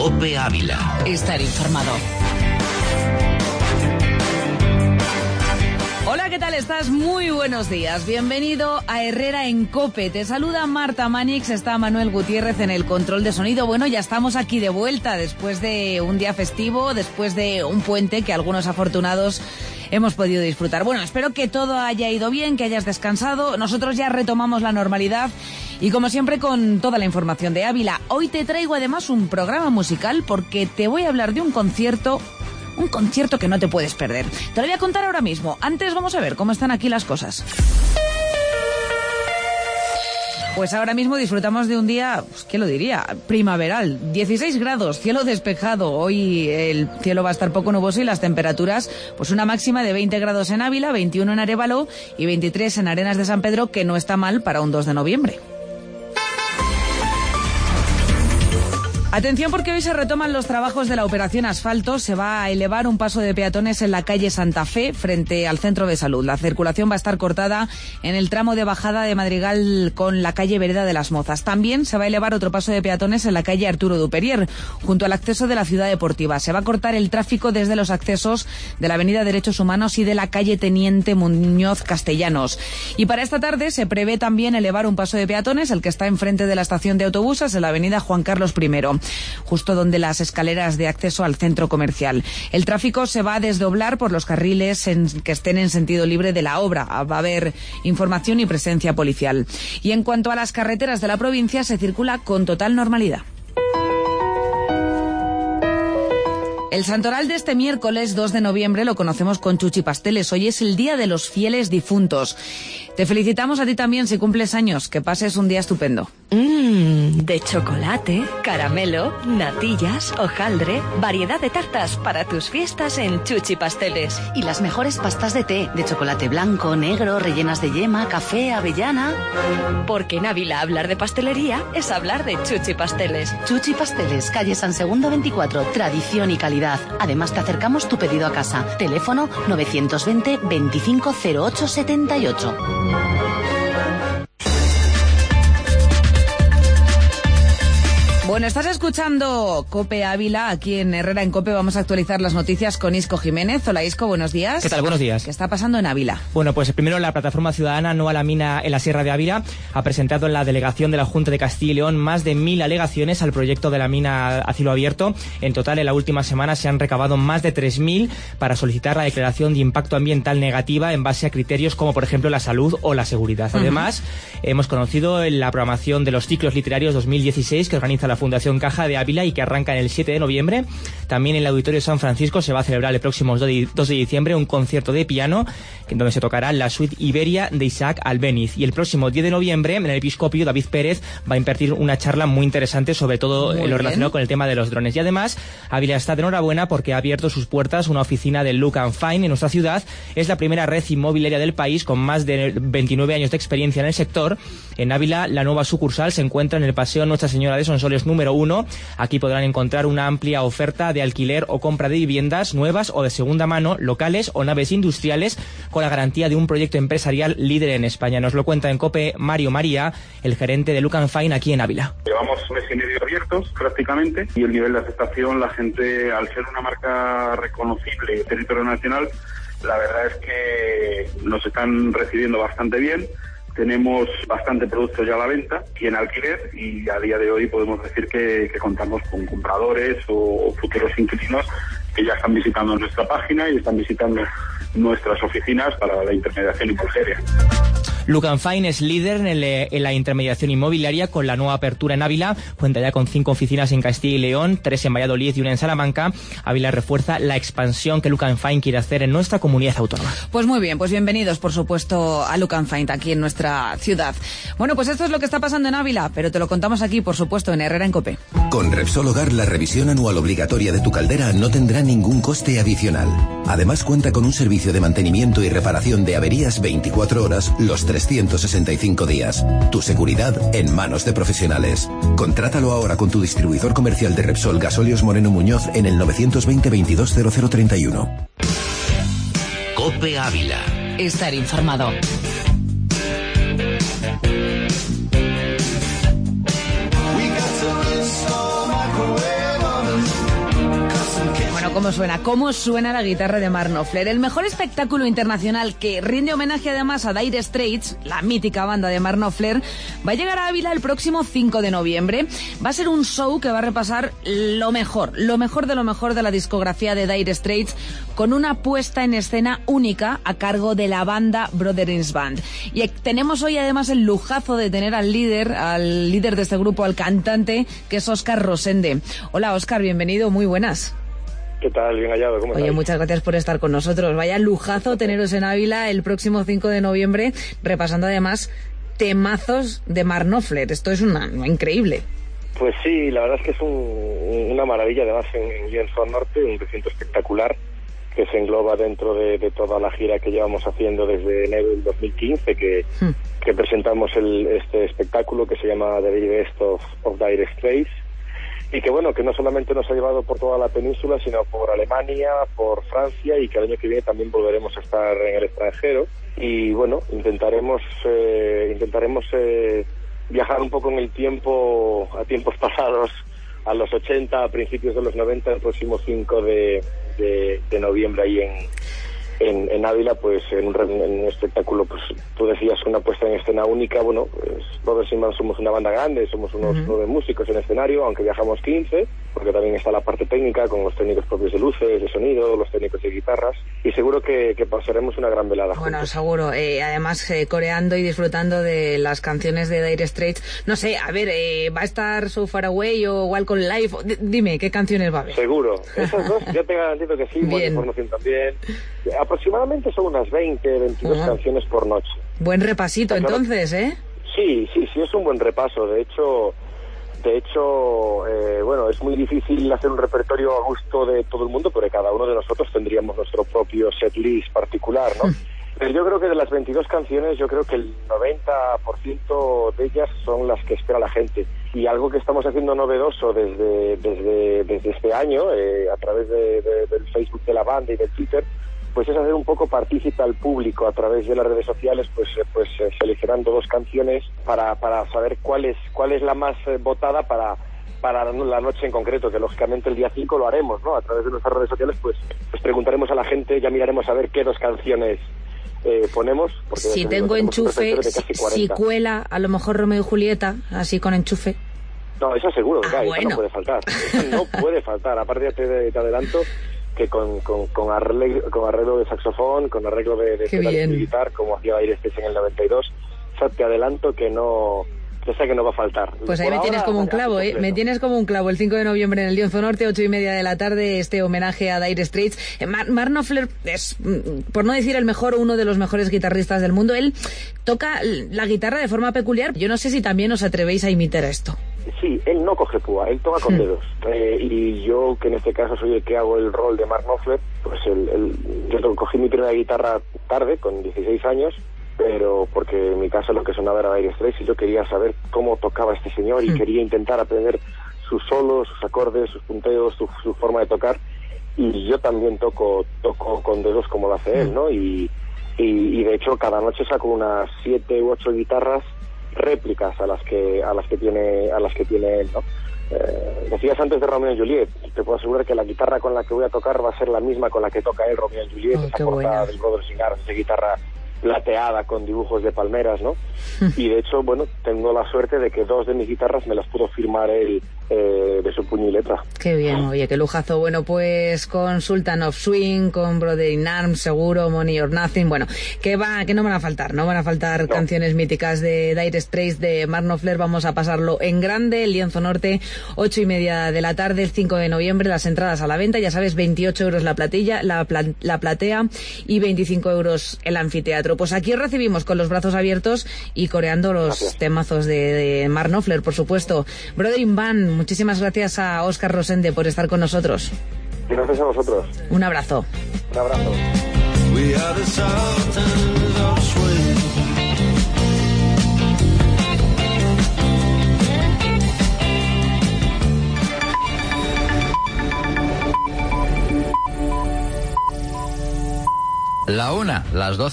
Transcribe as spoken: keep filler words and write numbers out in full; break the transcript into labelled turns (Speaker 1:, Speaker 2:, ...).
Speaker 1: COPE Ávila.
Speaker 2: Estar informado. Hola, ¿qué tal estás? Muy buenos días. Bienvenido a Herrera en COPE. Te saluda Marta Manix, está Manuel Gutiérrez en el control de sonido. Bueno, ya estamos aquí de vuelta después de un día festivo, después de un puente que algunos afortunados hemos podido disfrutar. Bueno, espero que todo haya ido bien, que hayas descansado. Nosotros ya retomamos la normalidad y como siempre con toda la información de Ávila. Hoy te traigo además un programa musical porque te voy a hablar de un concierto Un concierto que no te puedes perder. Te lo voy a contar ahora mismo. Antes vamos a ver cómo están aquí las cosas. Pues ahora mismo disfrutamos de un día, pues, ¿qué lo diría? Primaveral. dieciséis grados, cielo despejado. Hoy el cielo va a estar poco nuboso y las temperaturas, pues una máxima de veinte grados en Ávila, veintiuno en Arévalo y veintitrés en Arenas de San Pedro, que no está mal para un dos de noviembre. Atención porque hoy se retoman los trabajos de la operación asfalto. Se va a elevar un paso de peatones en la calle Santa Fe frente al centro de salud. La circulación va a estar cortada en el tramo de bajada de Madrigal con la calle Vereda de las Mozas. También se va a elevar otro paso de peatones en la calle Arturo Duperier, junto al acceso de la ciudad deportiva. Se va a cortar el tráfico desde los accesos de la avenida Derechos Humanos y de la calle Teniente Muñoz Castellanos. Y para esta tarde se prevé también elevar un paso de peatones, el que está enfrente de la estación de autobuses en la avenida Juan Carlos primero. Justo donde las escaleras de acceso al centro comercial. El tráfico se va a desdoblar por los carriles en, que estén en sentido libre de la obra. Va a haber información y presencia policial. Y en cuanto a las carreteras de la provincia, se circula con total normalidad. El santoral de este miércoles dos de noviembre lo conocemos con Chuchi Pasteles. Hoy es el Día de los Fieles Difuntos. Te felicitamos a ti también si cumples años. Que pases un día estupendo.
Speaker 3: Mmm, de chocolate, caramelo, natillas, hojaldre, variedad de tartas para tus fiestas en Chuchi Pasteles.
Speaker 4: Y las mejores pastas de té, de chocolate blanco, negro, rellenas de yema, café, avellana.
Speaker 3: Porque en Ávila hablar de pastelería es hablar de Chuchi Pasteles.
Speaker 4: Chuchi Pasteles, calle San Segundo veinticuatro, tradición y calidad. Además te acercamos tu pedido a casa. Teléfono novecientos veinte, veinticinco cero ocho setenta y ocho.
Speaker 2: Bueno, estás escuchando COPE Ávila. Aquí en Herrera en COPE vamos a actualizar las noticias con Isco Jiménez. Hola Isco, buenos días.
Speaker 5: ¿Qué tal? Buenos días.
Speaker 2: ¿Qué está pasando en Ávila?
Speaker 5: Bueno, pues primero la plataforma ciudadana No a la Mina en la Sierra de Ávila ha presentado en la delegación de la Junta de Castilla y León más de mil alegaciones al proyecto de la mina a cielo abierto. En total, en la última semana se han recabado más de tres mil para solicitar la declaración de impacto ambiental negativa en base a criterios como, por ejemplo, la salud o la seguridad. Uh-huh. Además, hemos conocido la programación de los ciclos literarios dos mil dieciséis que organiza la Fundación Caja de Ávila y que arranca en el siete de noviembre. También en el Auditorio San Francisco se va a celebrar el próximo dos de diciembre un concierto de piano en donde se tocará la suite Iberia de Isaac Albéniz. Y el próximo diez de noviembre en el Episcopio David Pérez va a impartir una charla muy interesante sobre todo muy lo bien. relacionado con el tema de los drones. Y además Ávila está de enhorabuena porque ha abierto sus puertas una oficina de Look and Find en nuestra ciudad. Es la primera red inmobiliaria del país con más de veintinueve años de experiencia en el sector. En Ávila la nueva sucursal se encuentra en el Paseo Nuestra Señora de Sonsoles número uno. Aquí podrán encontrar una amplia oferta de alquiler o compra de viviendas nuevas o de segunda mano, locales o naves industriales, con la garantía de un proyecto empresarial líder en España. Nos lo cuenta en COPE Mario María, el gerente de Look and Find aquí en Ávila.
Speaker 6: Llevamos un mes y medio abiertos prácticamente y el nivel de aceptación, la gente, al ser una marca reconocible en territorio nacional, la verdad es que nos están recibiendo bastante bien. Tenemos bastante producto ya a la venta y en alquiler y a día de hoy podemos decir que, que contamos con compradores o futuros inquilinos que ya están visitando nuestra página y están visitando nuestras oficinas para la intermediación inmobiliaria.
Speaker 5: Look and Find es líder en, el, en la intermediación inmobiliaria con la nueva apertura en Ávila. Cuenta ya con cinco oficinas en Castilla y León, tres en Valladolid y una en Salamanca. Ávila refuerza la expansión que Look and Find quiere hacer en nuestra comunidad autónoma.
Speaker 2: Pues muy bien, pues bienvenidos por supuesto a Look and Find aquí en nuestra ciudad. Bueno, pues esto es lo que está pasando en Ávila, pero te lo contamos aquí por supuesto en Herrera en COPE.
Speaker 1: Con Repsol Hogar la revisión anual obligatoria de tu caldera no tendrá ningún coste adicional. Además cuenta con un servicio de mantenimiento y reparación de averías veinticuatro horas los trescientos sesenta y cinco días. Tu seguridad en manos de profesionales. Contrátalo ahora con tu distribuidor comercial de Repsol Gasóleos Moreno Muñoz en el novecientos veinte veintidós cero cero treinta y uno.
Speaker 2: COPE Ávila. Estar informado. cómo suena, cómo suena la guitarra de Mark Knopfler. El mejor espectáculo internacional que rinde homenaje además a Dire Straits, la mítica banda de Mark Knopfler, va a llegar a Ávila el próximo cinco de noviembre. Va a ser un show que va a repasar lo mejor, lo mejor de lo mejor de la discografía de Dire Straits, con una puesta en escena única a cargo de la banda Brothers Band. Y tenemos hoy además el lujazo de tener al líder, al líder de este grupo, al cantante, que es Óscar Rosende. Hola Óscar, bienvenido, muy buenas.
Speaker 7: ¿Qué tal? Bien hallado, ¿cómo estás?
Speaker 2: Oye, muchas gracias por estar con nosotros. Vaya lujazo teneros en Ávila el próximo cinco de noviembre, repasando además temazos de Mark Knopfler. Esto es una, una increíble.
Speaker 7: Pues sí, la verdad es que es un, una maravilla, además en, en Lienzo Norte, un recinto espectacular que se engloba dentro de, de toda la gira que llevamos haciendo desde enero del dos mil quince, que, hmm. que presentamos el, este espectáculo que se llama The Very Best of, of Dire Straits, y que bueno, que no solamente nos ha llevado por toda la península, sino por Alemania, por Francia, y que el año que viene también volveremos a estar en el extranjero. Y bueno, intentaremos eh, intentaremos eh, viajar un poco en el tiempo, a tiempos pasados, a los ochenta, a principios de los noventa, el próximo cinco de, de, de noviembre ahí en, en, en Ávila, pues en un, en un espectáculo, pues tú decías, una puesta en escena única. Bueno, pues Brothers Band somos una banda grande, somos unos uh-huh. nueve músicos en escenario, aunque viajamos quince, porque también está la parte técnica con los técnicos propios de luces, de sonido, los técnicos de guitarras, y seguro que, que pasaremos una gran velada juntos.
Speaker 2: Bueno, seguro, eh, además eh, coreando y disfrutando de las canciones de Dire Straits. No sé, a ver, eh, ¿va a estar So Far Away o Welcome Life? D- dime, ¿qué canciones va a haber?
Speaker 7: Seguro, esas dos ya te garantizo que sí, buena información también. Aproximadamente son unas veinte, veintidós uh-huh. canciones por noche.
Speaker 2: Buen repasito, claro, entonces, ¿eh?
Speaker 7: Sí, sí, sí, es un buen repaso. De hecho, de hecho, eh, bueno, es muy difícil hacer un repertorio a gusto de todo el mundo, porque cada uno de nosotros tendríamos nuestro propio setlist particular, ¿no? Pero yo creo que de las veintidós canciones, yo creo que el noventa por ciento de ellas son las que espera la gente. Y algo que estamos haciendo novedoso desde desde desde este año, eh, a través de, de, del Facebook de la banda y del Twitter, pues es hacer un poco partícipe al público a través de las redes sociales, pues pues eh, seleccionando dos canciones para para saber cuál es cuál es la más eh, votada para para la noche en concreto, que lógicamente el día cinco lo haremos, ¿no? A través de nuestras redes sociales, pues pues preguntaremos a la gente, ya miraremos a ver qué dos canciones eh, ponemos. Porque
Speaker 2: si tengo enchufe, si cuela, a lo mejor Romeo y Julieta, así con enchufe.
Speaker 7: No, eso seguro que
Speaker 2: ah,
Speaker 7: hay,
Speaker 2: bueno.
Speaker 7: eso no puede faltar, eso no puede faltar. Aparte te, te adelanto que con, con, con, arreglo, con arreglo de saxofón, con arreglo de, de guitarra, como hacía Dire Straits en el noventa y dos, o sea, te adelanto que no, que sé que no va a faltar.
Speaker 2: Pues ahí Por me ahora, tienes como un clavo, ¿eh? Me tienes como un clavo. El cinco de noviembre en el Lienzo Norte, ocho y media de la tarde, este homenaje a Dire Straits. Mark Knopfler es, por no decir el mejor, uno de los mejores guitarristas del mundo. Él toca la guitarra de forma peculiar. Yo no sé si también os atrevéis a imitar esto.
Speaker 7: Sí, él no coge púa, él toca con hmm. dedos. Eh, y yo, que en este caso soy el que hago el rol de Mark Knopfler, pues el, el, yo cogí mi primera guitarra tarde, con dieciséis años, pero porque en mi casa lo que sonaba era Dire Straits y yo quería saber cómo tocaba este señor y hmm. quería intentar aprender sus solos, sus acordes, sus punteos, su, su forma de tocar. Y yo también toco toco con dedos como lo hace hmm. él, ¿no? Y, y, y de hecho cada noche saco unas siete u ocho guitarras réplicas a las que a las que tiene a las que tiene él, ¿no? Eh, decías antes de Romeo y Juliet, te puedo asegurar que la guitarra con la que voy a tocar va a ser la misma con la que toca él Romeo y Juliet, oh, esa portada del Brothers Band, esa guitarra plateada con dibujos de palmeras, ¿no? Y de hecho, bueno, tengo la suerte de que dos de mis guitarras me las pudo firmar él eh, de su puño y letra.
Speaker 2: Qué bien, oye, qué lujazo. Bueno, pues con Sultan of Swing, con Brother in Arms, seguro, Money or Nothing, bueno, que va, que no van a faltar, no van a faltar no. canciones míticas de Dire Straits, de Mark Knopfler. Vamos a pasarlo en grande, el Lienzo Norte, ocho y media de la tarde, el cinco de noviembre, las entradas a la venta, ya sabes, veintiocho euros la platilla, la, pla, la platea y veinticinco euros el anfiteatro. Pues aquí recibimos con los brazos abiertos y coreando los gracias. temazos de, de Mark Knopfler, por supuesto. Brothers Band, muchísimas gracias a Óscar Rosende por estar con nosotros.
Speaker 7: Gracias a vosotros.
Speaker 2: Un abrazo.
Speaker 7: Un abrazo.
Speaker 8: La una, las doce.